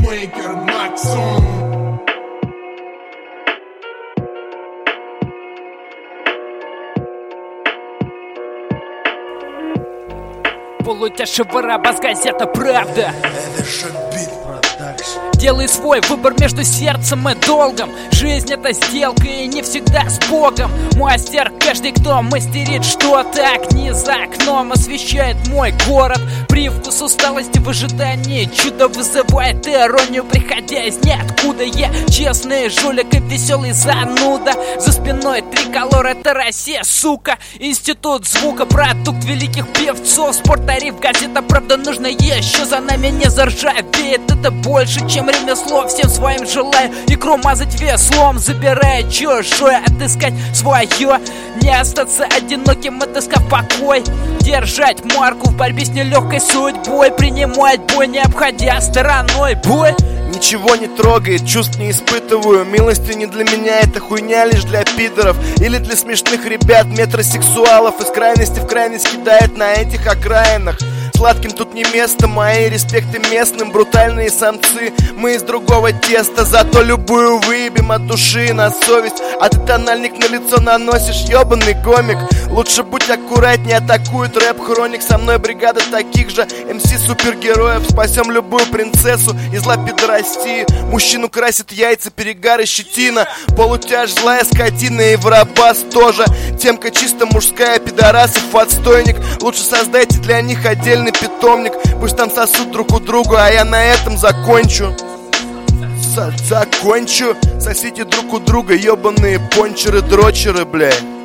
Битмейкер Максон. Полутяжи Барабас, газета «Правда». Это же Бит Продакшн. Делай свой выбор между сердцем и долгом. Жизнь — это сделка и не всегда с Богом. Мастер каждый, кто мастерит что-то. Огни за окном освещает мой город. Привкус усталости в ожидании чудо вызывает иронию, приходя из ниоткуда. Я честный жулик и веселый зануда. За спиной триколор — это Россия, сука. Институт звука, продукт великих певцов. Спорттариф, газета «Правда», нужно еще. За нами не заржавеет, это больше, чем ремесло. Всем своим желаю икру мазать веслом, забирая чужое, отыскать свое. Не остаться одиноким, отыскав покой. Держать марку в борьбе с нелегкой судьбой. Принимать бой, не обходя стороной бой. Ничего не трогает, чувств не испытываю. Милостью не для меня, это хуйня лишь для пидоров. Или для смешных ребят, метросексуалов. Из крайности в крайность кидает на этих окраинах. Сладким тут не место, мои респекты местным. Брутальные самцы, мы из другого теста. Зато любую выебем от души на совесть. А ты тональник на лицо наносишь, ёбаный гомик. Лучше будь аккуратнее, атакует рэп-хроник. Со мной бригада таких же МС-супергероев. Спасем любую принцессу из лапидорастии. Мужчину красит яйца, перегар и щетина. Полутяж злая скотина и Барабас тоже. Темка чисто мужская, пидорасов отстойник. Лучше создайте для них отдельный питомник. Пусть там сосут друг у друга, а я на этом закончу. Закончу. Сосите друг у друга, ёбаные пончеры-дрочеры, блядь.